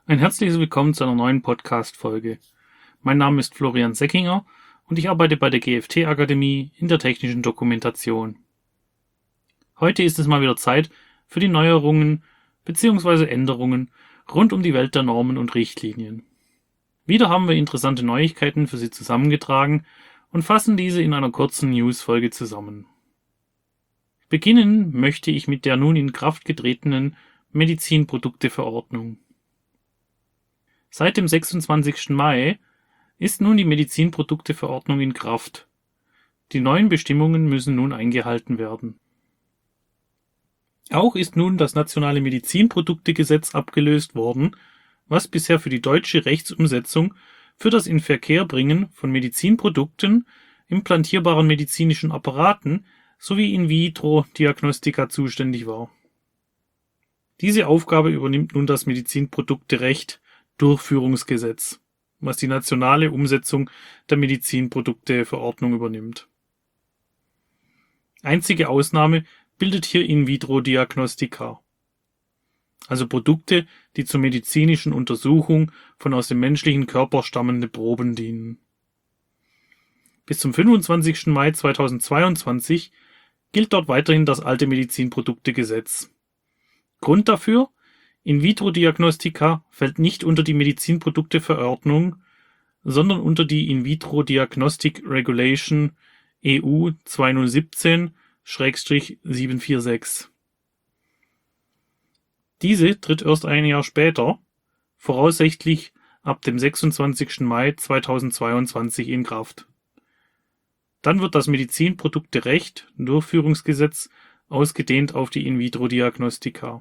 Ein herzliches Willkommen zu einer neuen Podcast-Folge. Mein Name ist Florian Seckinger und ich arbeite bei der GFT-Akademie in der technischen Dokumentation. Heute ist es mal wieder Zeit für die Neuerungen bzw. Änderungen rund um die Welt der Normen und Richtlinien. Wieder haben wir interessante Neuigkeiten für Sie zusammengetragen und fassen diese in einer kurzen News-Folge zusammen. Beginnen möchte ich mit der nun in Kraft getretenen Medizinprodukteverordnung. Seit dem 26. Mai ist nun die Medizinprodukteverordnung in Kraft. Die neuen Bestimmungen müssen nun eingehalten werden. Auch ist nun das nationale Medizinproduktegesetz abgelöst worden, was bisher für die deutsche Rechtsumsetzung für das Inverkehrbringen von Medizinprodukten, implantierbaren medizinischen Apparaten sowie In-vitro-Diagnostika zuständig war. Diese Aufgabe übernimmt nun das Medizinprodukterecht Durchführungsgesetz, was die nationale Umsetzung der Medizinprodukteverordnung übernimmt. Einzige Ausnahme bildet hier In-vitro-Diagnostika, also Produkte, die zur medizinischen Untersuchung von aus dem menschlichen Körper stammende Proben dienen. Bis zum 25. Mai 2022 gilt dort weiterhin das alte Medizinproduktegesetz. Grund dafür: In-vitro-Diagnostika fällt nicht unter die Medizinprodukteverordnung, sondern unter die In-vitro-Diagnostic Regulation EU 2017/746. Diese tritt erst ein Jahr später, voraussichtlich ab dem 26. Mai 2022 in Kraft. Dann wird das Medizinprodukterecht Durchführungsgesetz ausgedehnt auf die In-vitro-Diagnostika.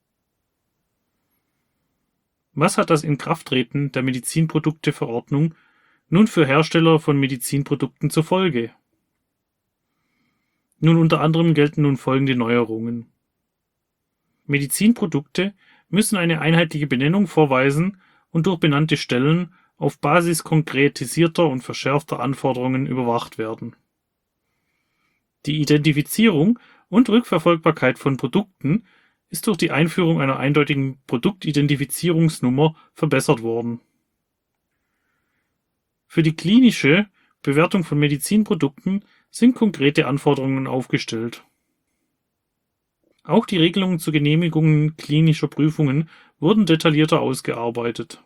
Was hat das Inkrafttreten der Medizinprodukteverordnung nun für Hersteller von Medizinprodukten zur Folge? Nun, unter anderem gelten nun folgende Neuerungen. Medizinprodukte müssen eine einheitliche Benennung vorweisen und durch benannte Stellen auf Basis konkretisierter und verschärfter Anforderungen überwacht werden. Die Identifizierung und Rückverfolgbarkeit von Produkten ist durch die Einführung einer eindeutigen Produktidentifizierungsnummer verbessert worden. Für die klinische Bewertung von Medizinprodukten sind konkrete Anforderungen aufgestellt. Auch die Regelungen zur Genehmigung klinischer Prüfungen wurden detaillierter ausgearbeitet.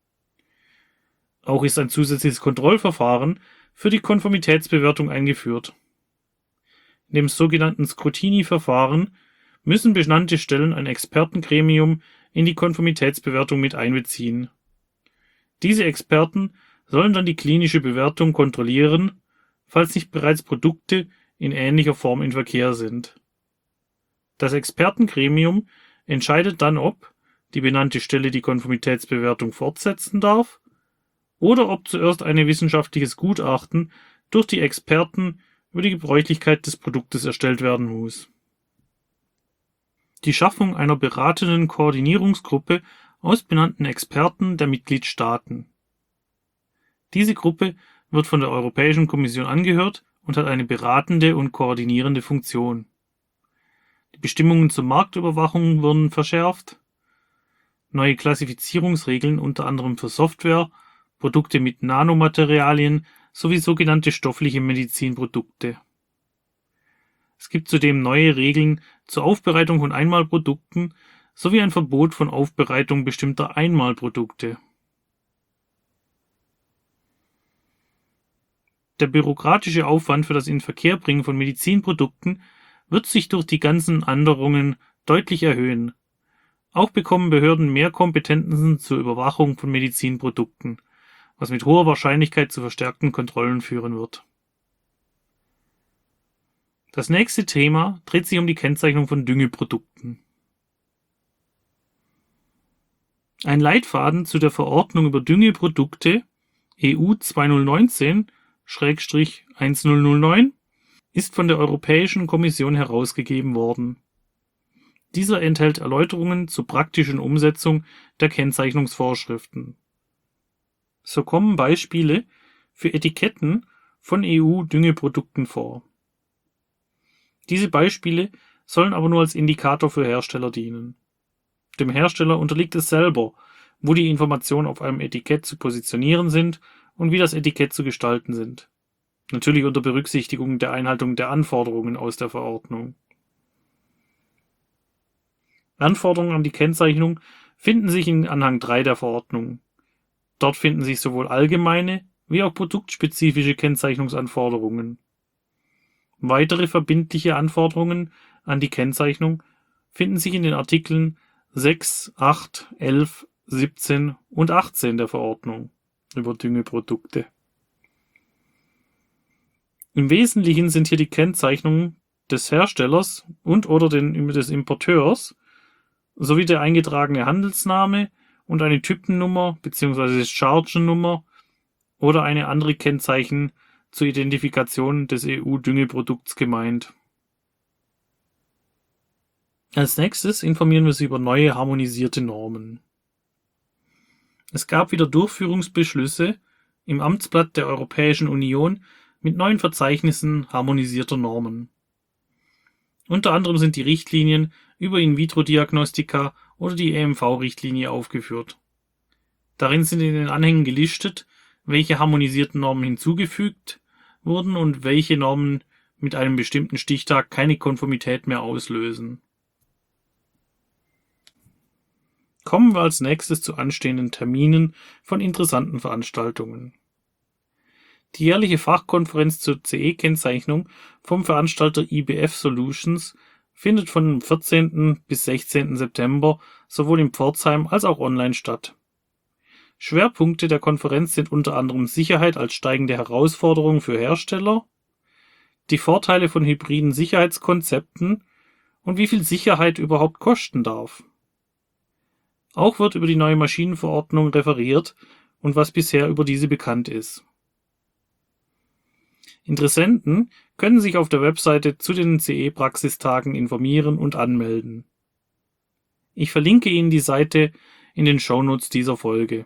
Auch ist ein zusätzliches Kontrollverfahren für die Konformitätsbewertung eingeführt. In dem sogenannten Scrutiny-Verfahren müssen benannte Stellen ein Expertengremium in die Konformitätsbewertung mit einbeziehen. Diese Experten sollen dann die klinische Bewertung kontrollieren, falls nicht bereits Produkte in ähnlicher Form in Verkehr sind. Das Expertengremium entscheidet dann, ob die benannte Stelle die Konformitätsbewertung fortsetzen darf oder ob zuerst ein wissenschaftliches Gutachten durch die Experten über die Gebräuchlichkeit des Produktes erstellt werden muss. Die Schaffung einer beratenden Koordinierungsgruppe aus benannten Experten der Mitgliedstaaten. Diese Gruppe wird von der Europäischen Kommission angehört und hat eine beratende und koordinierende Funktion. Die Bestimmungen zur Marktüberwachung wurden verschärft. Neue Klassifizierungsregeln unter anderem für Software, Produkte mit Nanomaterialien sowie sogenannte stoffliche Medizinprodukte. Es gibt zudem neue Regeln zur Aufbereitung von Einmalprodukten sowie ein Verbot von Aufbereitung bestimmter Einmalprodukte. Der bürokratische Aufwand für das Inverkehrbringen von Medizinprodukten wird sich durch die ganzen Änderungen deutlich erhöhen. Auch bekommen Behörden mehr Kompetenzen zur Überwachung von Medizinprodukten, was mit hoher Wahrscheinlichkeit zu verstärkten Kontrollen führen wird. Das nächste Thema dreht sich um die Kennzeichnung von Düngeprodukten. Ein Leitfaden zu der Verordnung über Düngeprodukte EU 2019/1009 ist von der Europäischen Kommission herausgegeben worden. Dieser enthält Erläuterungen zur praktischen Umsetzung der Kennzeichnungsvorschriften. So kommen Beispiele für Etiketten von EU-Düngeprodukten vor. Diese Beispiele sollen aber nur als Indikator für Hersteller dienen. Dem Hersteller unterliegt es selber, wo die Informationen auf einem Etikett zu positionieren sind und wie das Etikett zu gestalten sind. Natürlich unter Berücksichtigung der Einhaltung der Anforderungen aus der Verordnung. Anforderungen an die Kennzeichnung finden sich in Anhang 3 der Verordnung. Dort finden sich sowohl allgemeine wie auch produktspezifische Kennzeichnungsanforderungen. Weitere verbindliche Anforderungen an die Kennzeichnung finden sich in den Artikeln 6, 8, 11, 17 und 18 der Verordnung über Düngeprodukte. Im Wesentlichen sind hier die Kennzeichnungen des Herstellers und/oder des Importeurs sowie der eingetragene Handelsname und eine Typennummer bzw. Chargennummer oder eine andere Kennzeichen zur Identifikation des EU-Düngeprodukts gemeint. Als nächstes informieren wir Sie über neue harmonisierte Normen. Es gab wieder Durchführungsbeschlüsse im Amtsblatt der Europäischen Union mit neuen Verzeichnissen harmonisierter Normen. Unter anderem sind die Richtlinien über In-vitro-Diagnostika oder die EMV-Richtlinie aufgeführt. Darin sind in den Anhängen gelistet, welche harmonisierten Normen hinzugefügt wurden und welche Normen mit einem bestimmten Stichtag keine Konformität mehr auslösen. Kommen wir als nächstes zu anstehenden Terminen von interessanten Veranstaltungen. Die jährliche Fachkonferenz zur CE-Kennzeichnung vom Veranstalter IBF Solutions findet von 14. bis 16. September sowohl in Pforzheim als auch online statt. Schwerpunkte der Konferenz sind unter anderem Sicherheit als steigende Herausforderung für Hersteller, die Vorteile von hybriden Sicherheitskonzepten und wie viel Sicherheit überhaupt kosten darf. Auch wird über die neue Maschinenverordnung referiert und was bisher über diese bekannt ist. Interessenten können sich auf der Webseite zu den CE-Praxistagen informieren und anmelden. Ich verlinke Ihnen die Seite in den Shownotes dieser Folge.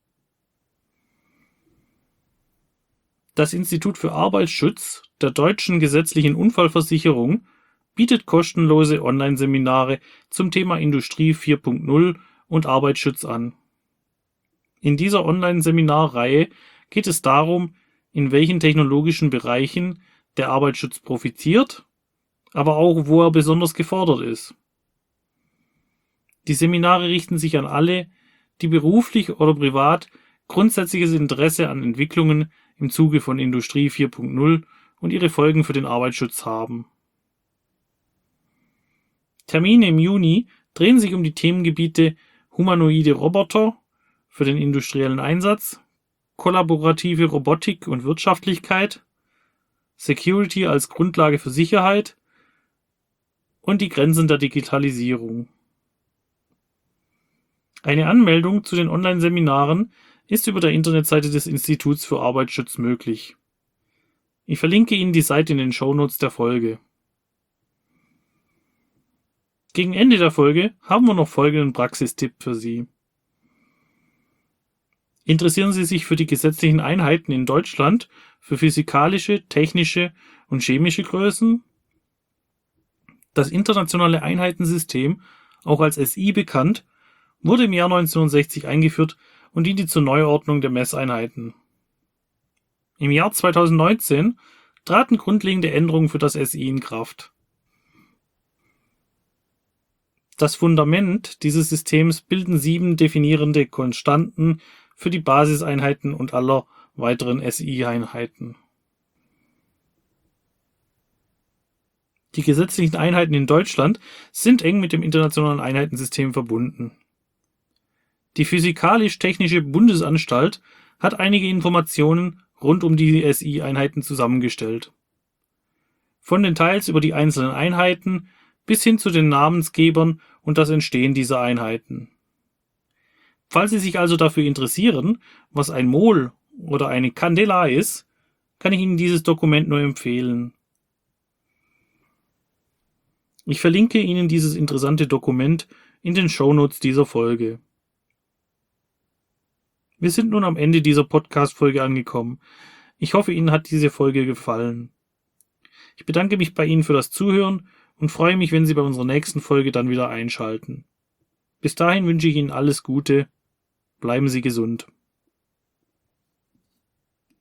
Das Institut für Arbeitsschutz der Deutschen Gesetzlichen Unfallversicherung bietet kostenlose Online-Seminare zum Thema Industrie 4.0 und Arbeitsschutz an. In dieser Online-Seminarreihe geht es darum, in welchen technologischen Bereichen der Arbeitsschutz profitiert, aber auch wo er besonders gefordert ist. Die Seminare richten sich an alle, die beruflich oder privat grundsätzliches Interesse an Entwicklungen im Zuge von Industrie 4.0 und ihre Folgen für den Arbeitsschutz haben. Termine im Juni drehen sich um die Themengebiete humanoide Roboter für den industriellen Einsatz, kollaborative Robotik und Wirtschaftlichkeit, Security als Grundlage für Sicherheit und die Grenzen der Digitalisierung. Eine Anmeldung zu den Online-Seminaren ist über der Internetseite des Instituts für Arbeitsschutz möglich. Ich verlinke Ihnen die Seite in den Shownotes der Folge. Gegen Ende der Folge haben wir noch folgenden Praxistipp für Sie. Interessieren Sie sich für die gesetzlichen Einheiten in Deutschland für physikalische, technische und chemische Größen? Das internationale Einheitensystem, auch als SI bekannt, wurde im Jahr 1960 eingeführt und diente zur Neuordnung der Messeinheiten. Im Jahr 2019 traten grundlegende Änderungen für das SI in Kraft. Das Fundament dieses Systems bilden 7 definierende Konstanten für die Basiseinheiten und aller weiteren SI-Einheiten. Die gesetzlichen Einheiten in Deutschland sind eng mit dem internationalen Einheitensystem verbunden. Die Physikalisch-Technische Bundesanstalt hat einige Informationen rund um die SI-Einheiten zusammengestellt. Von Details über die einzelnen Einheiten bis hin zu den Namensgebern und das Entstehen dieser Einheiten. Falls Sie sich also dafür interessieren, was ein Mol oder eine Candela ist, kann ich Ihnen dieses Dokument nur empfehlen. Ich verlinke Ihnen dieses interessante Dokument in den Shownotes dieser Folge. Wir sind nun am Ende dieser Podcast-Folge angekommen. Ich hoffe, Ihnen hat diese Folge gefallen. Ich bedanke mich bei Ihnen für das Zuhören und freue mich, wenn Sie bei unserer nächsten Folge dann wieder einschalten. Bis dahin wünsche ich Ihnen alles Gute. bleiben Sie gesund.